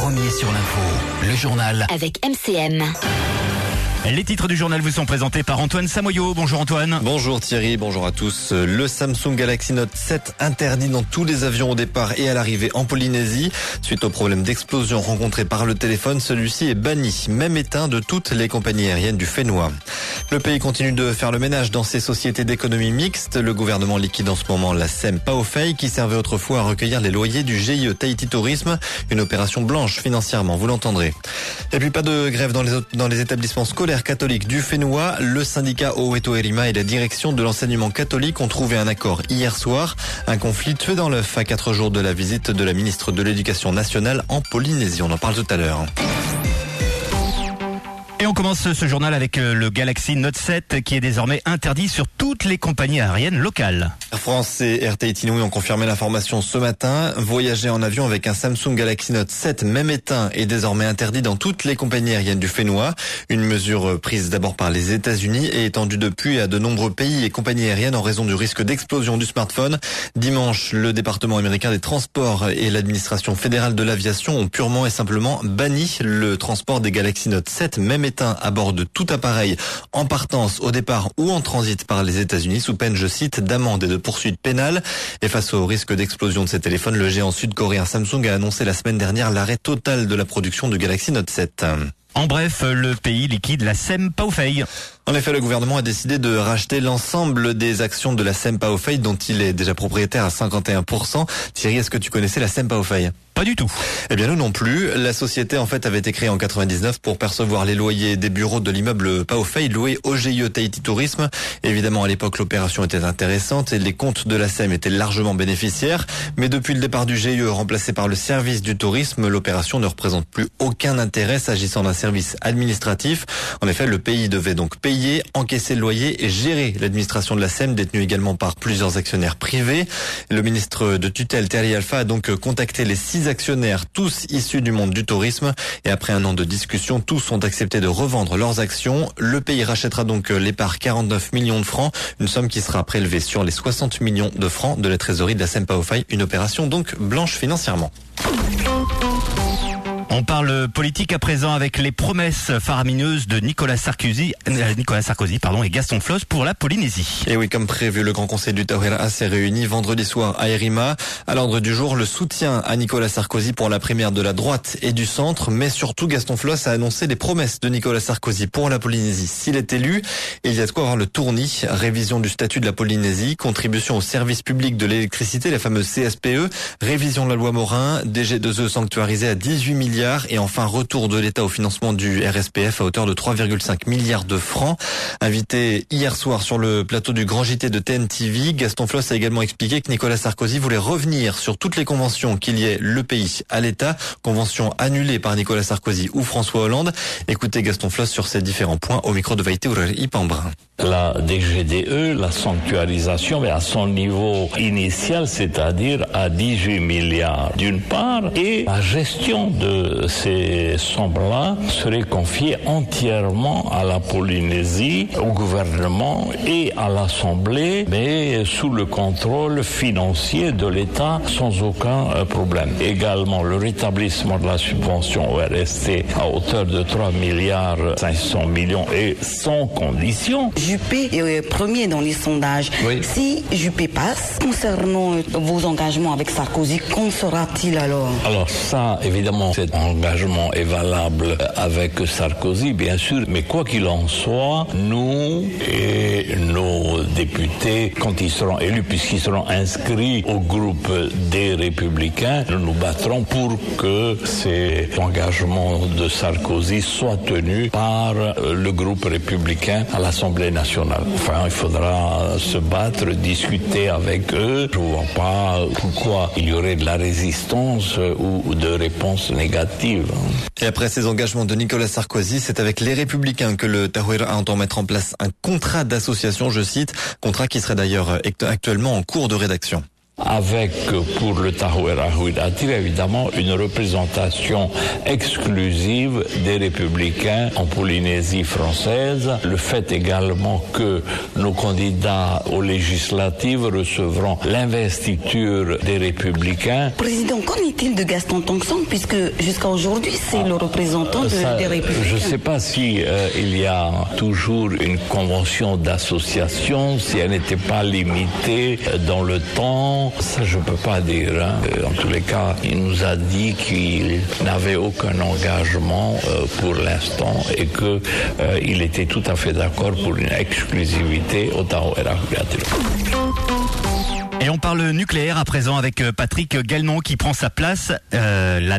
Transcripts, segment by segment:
premier sur l'info, le journal avec MCM. Les titres du journal vous sont présentés par Antoine Samoyo. Bonjour Antoine. Bonjour Thierry, bonjour à tous. Le Samsung Galaxy Note 7 interdit dans tous les avions au départ et à l'arrivée en Polynésie. Suite au problème d'explosion rencontré par le téléphone, celui-ci est banni, même éteint de toutes les compagnies aériennes du Fénois. Le pays continue de faire le ménage dans ses sociétés d'économie mixte. Le gouvernement liquide en ce moment la SEM Paofei qui servait autrefois à recueillir les loyers du GIE Tahiti Tourisme. Une opération blanche financièrement, vous l'entendrez. Et puis pas de grève dans les établissements scolaires catholique du Fénois. Le syndicat Oweto Erima et la direction de l'enseignement catholique ont trouvé un accord hier soir. Un conflit tué dans l'œuf à 4 jours de la visite de la ministre de l'Éducation nationale en Polynésie. On en parle tout à l'heure. Et on commence ce journal avec le Galaxy Note 7 qui est désormais interdit sur toutes les compagnies aériennes locales. Air France et Air Tahiti Nui ont confirmé l'information ce matin. Voyager en avion avec un Samsung Galaxy Note 7 même éteint est désormais interdit dans toutes les compagnies aériennes du Fénois. Une mesure prise d'abord par les États-Unis et étendue depuis à de nombreux pays et compagnies aériennes en raison du risque d'explosion du smartphone. Dimanche, le département américain des transports et l'administration fédérale de l'aviation ont purement et simplement banni le transport des Galaxy Note 7 même éteint à bord de tout appareil en partance, au départ ou en transit par les États-Unis sous peine, je cite, d'amende et de poursuites pénales. Et face au risque d'explosion de ces téléphones, le géant sud-coréen Samsung a annoncé la semaine dernière l'arrêt total de la production du Galaxy Note 7. En bref, le pays liquide la SEM Paofei. En effet, le gouvernement a décidé de racheter l'ensemble des actions de la SEM Paofei dont il est déjà propriétaire à 51%. Thierry, est-ce que tu connaissais la SEM Paofei ? Pas du tout. Eh bien, nous non plus. La société, en fait, avait été créée en 99 pour percevoir les loyers des bureaux de l'immeuble Paofei loué au GIE Tahiti Tourisme. Évidemment, à l'époque, l'opération était intéressante et les comptes de la SEM étaient largement bénéficiaires. Mais depuis le départ du GIE remplacé par le service du tourisme, l'opération ne représente plus aucun intérêt s'agissant d'un service administratif. En effet, le pays devait donc payer, encaisser le loyer et gérer l'administration de la SEM, détenue également par plusieurs actionnaires privés. Le ministre de tutelle, Terry Alpha, a donc contacté les 6 actionnaires, tous issus du monde du tourisme. Et après un an de discussion, tous ont accepté de revendre leurs actions. Le pays rachètera donc les parts 49 millions de francs, une somme qui sera prélevée sur les 60 millions de francs de la trésorerie de la SEM Paofei. Une opération donc blanche financièrement. On parle politique à présent avec les promesses faramineuses de Nicolas Sarkozy et Gaston Flosse pour la Polynésie. Et oui, comme prévu, le Grand Conseil du Tahuira s'est réuni vendredi soir à Erima. À l'ordre du jour, le soutien à Nicolas Sarkozy pour la primaire de la droite et du centre, mais surtout Gaston Flosse a annoncé les promesses de Nicolas Sarkozy pour la Polynésie s'il est élu. Et il y a de quoi avoir le tournis, révision du statut de la Polynésie, contribution au service public de l'électricité, la fameuse CSPE, révision de la loi Morin, DG2E sanctuarisé à 18 milliards et enfin retour de l'État au financement du RSPF à hauteur de 3,5 milliards de francs. Invité hier soir sur le plateau du Grand JT de TNTV, Gaston Flosse a également expliqué que Nicolas Sarkozy voulait revenir sur toutes les conventions qui liaient le pays à l'État, conventions annulées par Nicolas Sarkozy ou François Hollande. Écoutez Gaston Flosse sur ces différents points au micro de Vaïté Urari Pambrin. La DGDE, la sanctuarisation, mais à son niveau initial, c'est-à-dire à 18 milliards d'une part, et la gestion de ces sommes-là serait confiée entièrement à la Polynésie, au gouvernement et à l'Assemblée, mais sous le contrôle financier de l'État sans aucun problème. Également, le rétablissement de la subvention au RST à hauteur de 3 milliards 500 millions et sans condition. Juppé est premier dans les sondages. Oui. Si Juppé passe, concernant vos engagements avec Sarkozy, qu'en sera-t-il alors ? Alors ça, évidemment, cet engagement est valable avec Sarkozy, bien sûr, mais quoi qu'il en soit, nous et nos députés, quand ils seront élus, puisqu'ils seront inscrits au groupe des Républicains, nous nous battrons pour que ces engagements de Sarkozy soient tenus par le groupe républicain à l'Assemblée nationale. Enfin, il faudra se battre, discuter avec eux. Je ne vois pas pourquoi il y aurait de la résistance ou de réponse négative. Et après ces engagements de Nicolas Sarkozy, c'est avec les Républicains que le Tahuira entend mettre en place un contrat d'association, je cite, contrat qui serait d'ailleurs actuellement en cours de rédaction. avec, pour le Tahoe Rahuidati, évidemment, une représentation exclusive des républicains en Polynésie française. Le fait également que nos candidats aux législatives recevront l'investiture des républicains. Président, qu'en est-il de Gaston Tongson, puisque jusqu'à aujourd'hui, c'est le représentant des républicains? Je ne sais pas si il y a toujours une convention d'association, si elle n'était pas limitée dans le temps. Ça, je ne peux pas dire. En tous les cas, il nous a dit qu'il n'avait aucun engagement pour l'instant et qu'il était tout à fait d'accord pour une exclusivité au Tahoe Rahuidati. Et on parle nucléaire à présent avec Patrick Gallon qui prend sa place, la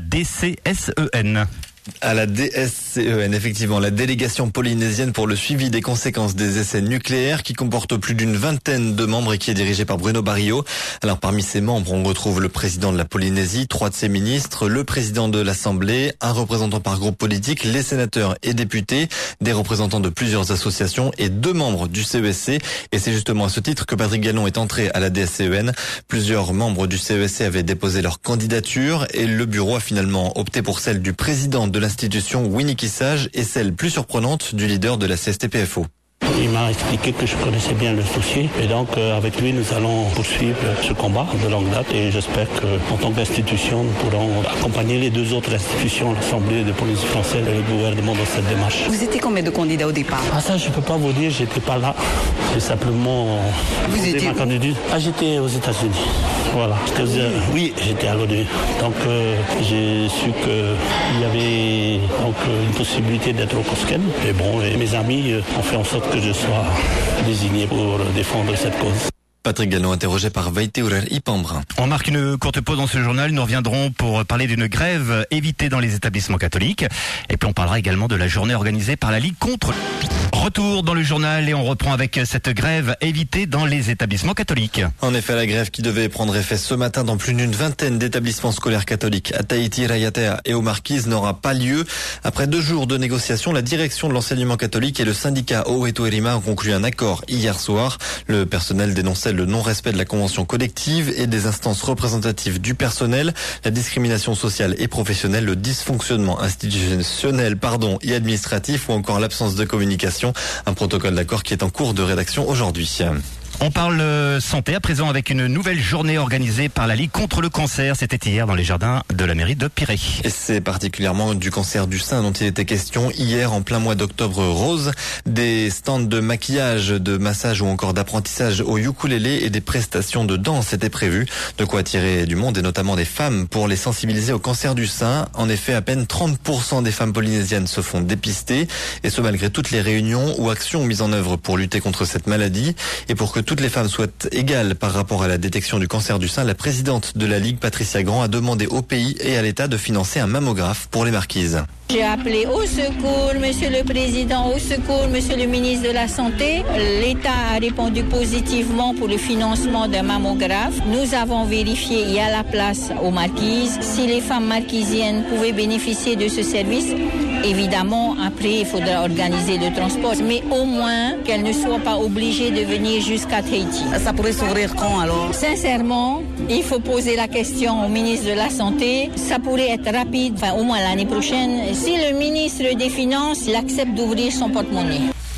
DCSEN. À la DSCEN, effectivement, la délégation polynésienne pour le suivi des conséquences des essais nucléaires qui comporte plus d'une vingtaine de membres et qui est dirigée par Bruno Barrio. Alors parmi ces membres, on retrouve le président de la Polynésie, 3 de ses ministres, le président de l'Assemblée, un représentant par groupe politique, les sénateurs et députés, des représentants de plusieurs associations et 2 membres du CESC. Et c'est justement à ce titre que Patrick Gallon est entré à la DSCEN. Plusieurs membres du CESC avaient déposé leur candidature et le bureau a finalement opté pour celle du président de l'institution Winnie Sage et celle plus surprenante du leader de la CSTPFO. Il m'a expliqué que je connaissais bien le dossier et donc avec lui nous allons poursuivre ce combat de longue date et j'espère qu'en tant qu'institution nous pourrons accompagner les 2 autres institutions, l'Assemblée de Polynésie française et le gouvernement dans cette démarche. Vous étiez combien de candidats au départ? Ça je ne peux pas vous dire, j'étais pas là. J'ai simplement posé ma candidature. J'étais aux États-Unis. Voilà. Oui, j'étais à l'ONU. Donc j'ai su qu'il y avait donc une possibilité d'être au Cosken. Et bon, mes amis ont fait en sorte que je sois désigné pour défendre cette cause. Patrick Gallon interrogé par Vaiteurer Ipambra. On marque une courte pause dans ce journal. Nous reviendrons pour parler d'une grève évitée dans les établissements catholiques. Et puis on parlera également de la journée organisée par la Ligue contre. Retour dans le journal et on reprend avec cette grève évitée dans les établissements catholiques. En effet, la grève qui devait prendre effet ce matin dans plus d'une vingtaine d'établissements scolaires catholiques à Tahiti, Raiatea et aux Marquises n'aura pas lieu. Après 2 jours de négociations, la direction de l'enseignement catholique et le syndicat Oetuerima ont conclu un accord hier soir. Le personnel dénonçait le non-respect de la convention collective et des instances représentatives du personnel, la discrimination sociale et professionnelle, le dysfonctionnement institutionnel et administratif ou encore l'absence de communication. Un protocole d'accord qui est en cours de rédaction aujourd'hui. On parle santé à présent avec une nouvelle journée organisée par la Ligue contre le cancer. C'était hier dans les jardins de la mairie de Pirée. Et c'est particulièrement du cancer du sein dont il était question hier en plein mois d'octobre rose. Des stands de maquillage, de massage ou encore d'apprentissage au ukulélé et des prestations de danse étaient prévues. De quoi attirer du monde et notamment des femmes pour les sensibiliser au cancer du sein. En effet, à peine 30% des femmes polynésiennes se font dépister et ce malgré toutes les réunions ou actions mises en œuvre pour lutter contre cette maladie. Et pour que toutes les femmes soient égales par rapport à la détection du cancer du sein, la présidente de la Ligue, Patricia Grand, a demandé au pays et à l'État de financer un mammographe pour les Marquises. J'ai appelé au secours, Monsieur le Président, au secours, Monsieur le ministre de la Santé. L'État a répondu positivement pour le financement d'un mammographe. Nous avons vérifié, il y a la place aux Marquises. Si les femmes marquisiennes pouvaient bénéficier de ce service, évidemment, après, il faudra organiser le transport. Mais au moins, qu'elles ne soient pas obligées de venir jusqu'à Tahiti. Ça pourrait s'ouvrir quand alors? Sincèrement, il faut poser la question au ministre de la Santé. Ça pourrait être rapide, au moins l'année prochaine. Si le ministre des Finances il accepte d'ouvrir son porte-monnaie.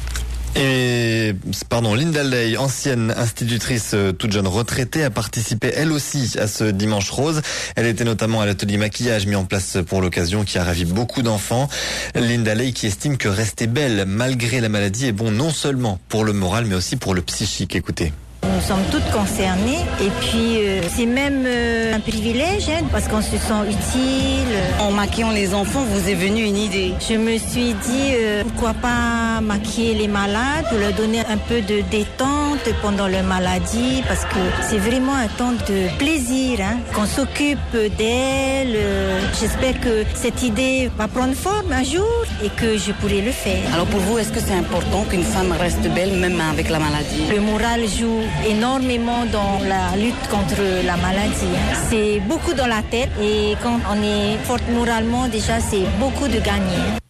Linda Ley, ancienne institutrice toute jeune retraitée, a participé elle aussi à ce dimanche rose. Elle était notamment à l'atelier maquillage mis en place pour l'occasion qui a ravi beaucoup d'enfants. Linda Ley qui estime que rester belle malgré la maladie est bon non seulement pour le moral mais aussi pour le psychique. Écoutez. Nous sommes toutes concernées et puis c'est même un privilège parce qu'on se sent utile. En maquillant les enfants, vous est venue une idée? Je me suis dit pourquoi pas maquiller les malades pour leur donner un peu de détente pendant leur maladie parce que c'est vraiment un temps de plaisir, qu'on s'occupe d'elles. J'espère que cette idée va prendre forme un jour et que je pourrai le faire. Alors pour vous, est-ce que c'est important qu'une femme reste belle même avec la maladie? Le moral joue énormément dans la lutte contre la maladie. C'est beaucoup dans la tête et quand on est forte moralement, déjà c'est beaucoup de gagner.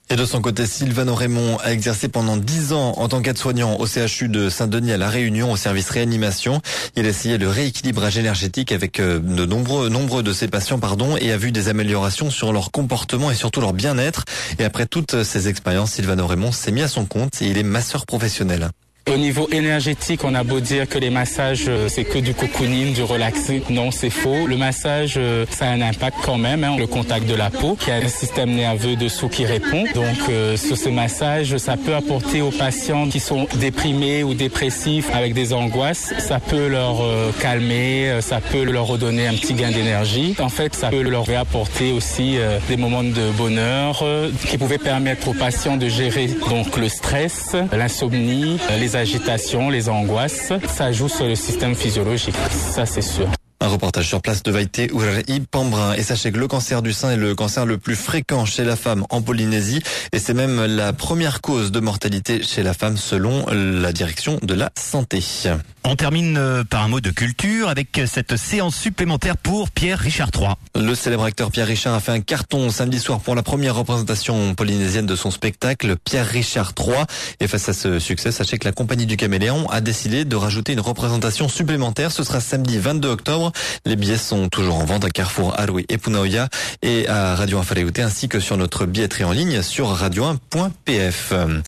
Et de son côté, Sylvano Raymond a exercé pendant 10 ans en tant qu'aide-soignant au CHU de Saint-Denis à La Réunion au service réanimation. Il a essayé le rééquilibrage énergétique avec de nombreux de ses patients, et a vu des améliorations sur leur comportement et surtout leur bien-être. Et après toutes ces expériences, Sylvano Raymond s'est mis à son compte et il est masseur professionnel. Au niveau énergétique, on a beau dire que les massages, c'est que du cocooning, du relaxing. Non, c'est faux. Le massage, ça a un impact quand même. Le contact de la peau, qui a un système nerveux dessous qui répond. Donc, sur ce massage, ça peut apporter aux patients qui sont déprimés ou dépressifs avec des angoisses. Ça peut leur calmer, ça peut leur redonner un petit gain d'énergie. En fait, ça peut leur apporter aussi des moments de bonheur qui pouvaient permettre aux patients de gérer donc le stress, l'insomnie, les agitations, les angoisses, ça joue sur le système physiologique, ça c'est sûr. Un reportage sur place de Vaïté Ourari Pambrin. Et sachez que le cancer du sein est le cancer le plus fréquent chez la femme en Polynésie et c'est même la première cause de mortalité chez la femme selon la direction de la santé. On termine par un mot de culture avec cette séance supplémentaire pour Pierre Richard III. Le célèbre acteur Pierre Richard a fait un carton samedi soir pour la première représentation polynésienne de son spectacle Pierre Richard III. Et face à ce succès, sachez que la compagnie du Caméléon a décidé de rajouter une représentation supplémentaire. Ce sera samedi 22 octobre. Les billets sont toujours en vente à Carrefour, Arui et Punaoya et à Radio 1 Whare Ute ainsi que sur notre billetterie en ligne sur radio1.pf.